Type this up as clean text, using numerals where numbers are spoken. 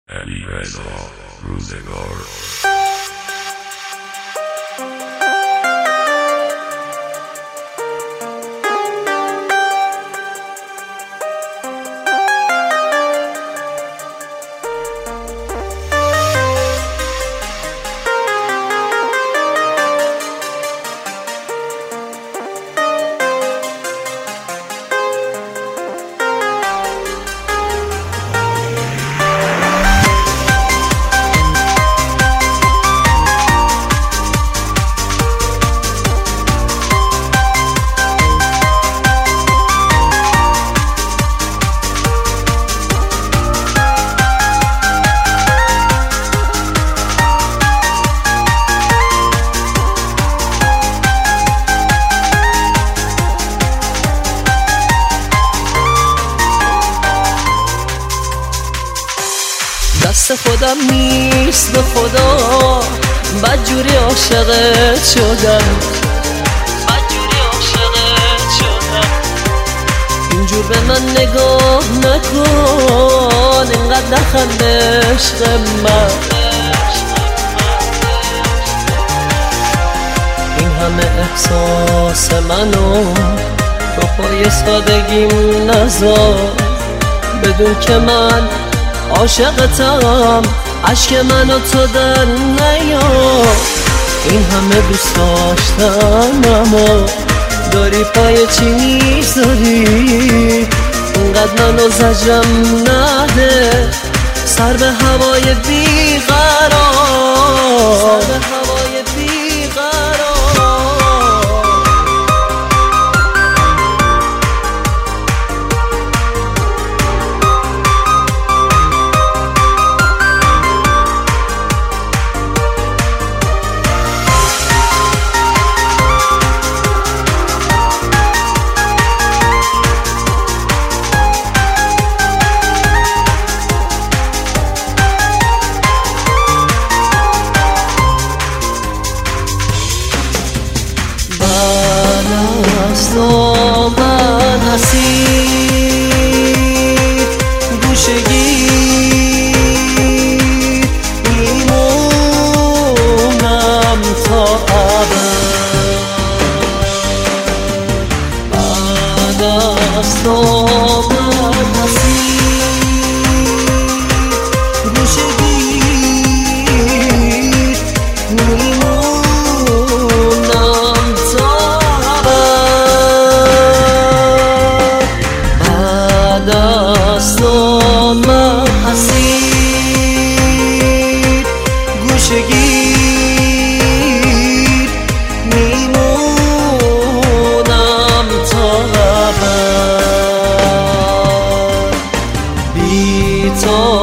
علی رضا روزگار. دست خودم نیست به خدا، بدجوری عاشقت شدم، اینجور به من نگاه نکن، اینقدر نخند عشق من. این همه احساس منو تو پای سادگیم نذار، بدون که من عاشقتم، عشق منو تو در نیار. این همه دوست داشتم اما داری پای چی میذاری، اینقدر منو زجرم نده، سر به هوای بیقرار، سر به هوای بیقرار. من اسیر گوشگیر میمونم تا ابد، بعد از تو من اسیر گوشگیر میمونم تا دست من اسیر گوشگیر میمونم تا ابد، بی تو